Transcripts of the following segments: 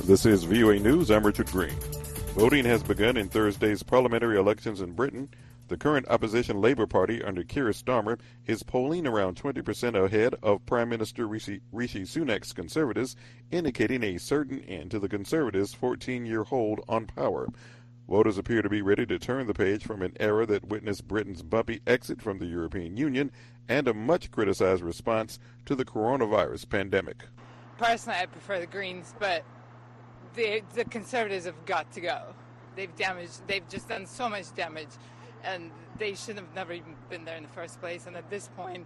This is VOA News. I'm Richard Green. Voting has begun in Thursday's parliamentary elections in Britain. The current opposition Labour Party under Keir Starmer is polling around 20% ahead of Prime Minister Rishi Sunak's Conservatives, indicating a certain end to the Conservatives' 14-year hold on power. Voters appear to be ready to turn the page from an era that witnessed Britain's bumpy exit from the European Union and a much-criticized response to the coronavirus pandemic. Personally, I prefer the Greens, but the Conservatives have got to go. They've just done so much damage, and they should have never even been there in the first place. And at this point,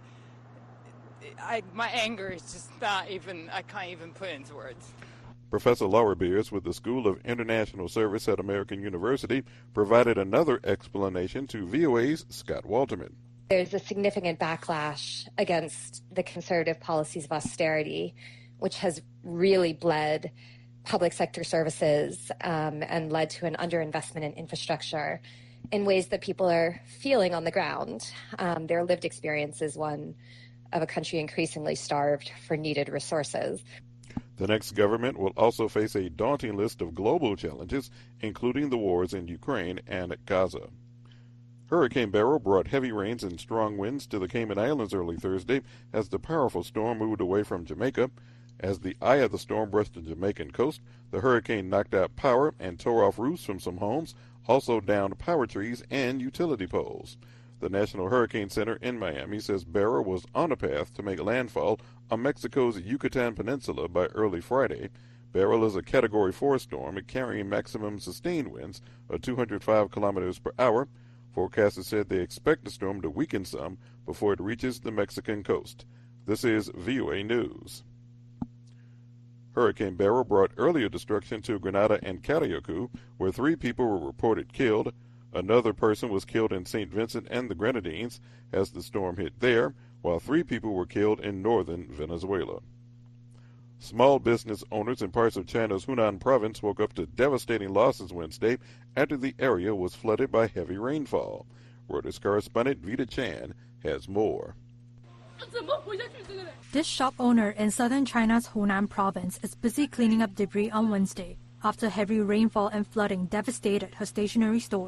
my anger is just I can't even put it into words. Professor Laura Beers with the School of International Service at American University provided another explanation to VOA's Scott Walterman. There's a significant backlash against the conservative policies of austerity, which has really bled public sector services and led to an underinvestment in infrastructure in ways that people are feeling on the ground. Their lived experience is one of a country increasingly starved for needed resources. The next government will also face a daunting list of global challenges, including the wars in Ukraine and Gaza. Hurricane Beryl brought heavy rains and strong winds to the Cayman Islands early Thursday as the powerful storm moved away from Jamaica. As the eye of the storm brushed the Jamaican coast, the hurricane knocked out power and tore off roofs from some homes, also downed power trees and utility poles. The National Hurricane Center in Miami says Beryl was on a path to make landfall on Mexico's Yucatan Peninsula by early Friday. Beryl is a Category 4 storm carrying maximum sustained winds of 205 kilometers per hour. Forecasters said they expect the storm to weaken some before it reaches the Mexican coast. This is VOA News. Hurricane Beryl brought earlier destruction to Grenada and Carriacou, where 3 people were reported killed. Another person was killed in St. Vincent and the Grenadines as the storm hit there, while 3 people were killed in northern Venezuela. Small business owners in parts of China's Hunan province woke up to devastating losses Wednesday after the area was flooded by heavy rainfall. Reuters correspondent Vita Chan has more. This shop owner in southern China's Hunan province is busy cleaning up debris on Wednesday after heavy rainfall and flooding devastated her stationery store.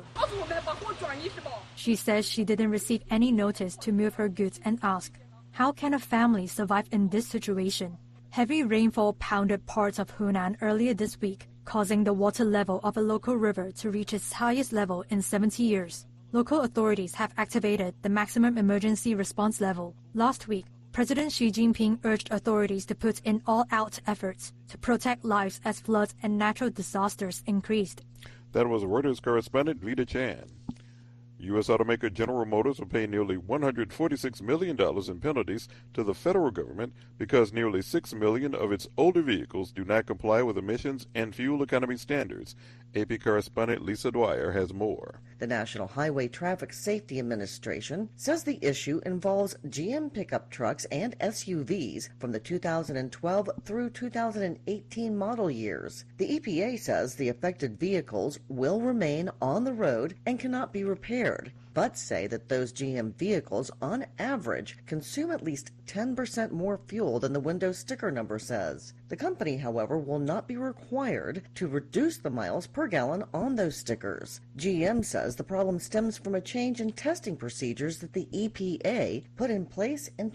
She says she didn't receive any notice to move her goods and asked, how can a family survive in this situation? Heavy rainfall pounded parts of Hunan earlier this week, causing the water level of a local river to reach its highest level in 70 years. Local authorities have activated the maximum emergency response level. Last week, President Xi Jinping urged authorities to put in all-out efforts to protect lives as floods and natural disasters increased. That was Reuters correspondent Vita Chan. U.S. automaker General Motors will pay nearly $146 million in penalties to the federal government because nearly 6 million of its older vehicles do not comply with emissions and fuel economy standards. AP correspondent Lisa Dwyer has more. The National Highway Traffic Safety Administration says the issue involves GM pickup trucks and SUVs from the 2012 through 2018 model years. The EPA says the affected vehicles will remain on the road and cannot be repaired, but say that those GM vehicles on average consume at least 10% more fuel than the window sticker number says. The company, however, will not be required to reduce the miles per gallon on those stickers. GM says the problem stems from a change in testing procedures that the EPA put in place in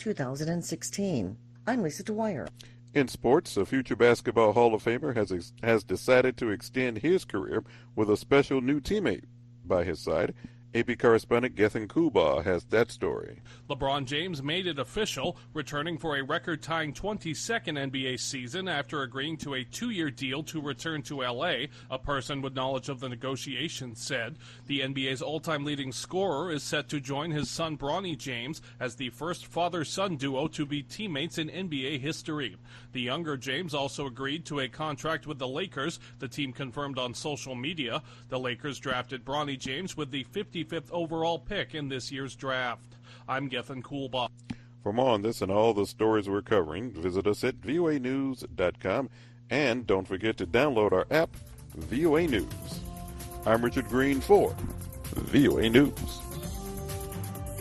2016. I'm Lisa Dwyer. In sports, a future basketball Hall of Famer has decided to extend his career with a special new teammate by his side. AP correspondent Gethin Kuba has that story. LeBron James made it official, returning for a record-tying 22nd NBA season after agreeing to a 2-year deal to return to L.A., a person with knowledge of the negotiations said. The NBA's all-time leading scorer is set to join his son Bronny James as the first father-son duo to be teammates in NBA history. The younger James also agreed to a contract with the Lakers, the team confirmed on social media. The Lakers drafted Bronny James with the 55th overall pick in this year's draft. I'm Gethin Kuhlbach. For more on this and all the stories we're covering, visit us at voanews.com, and don't forget to download our app, VOA News. I'm Richard Green for VOA News.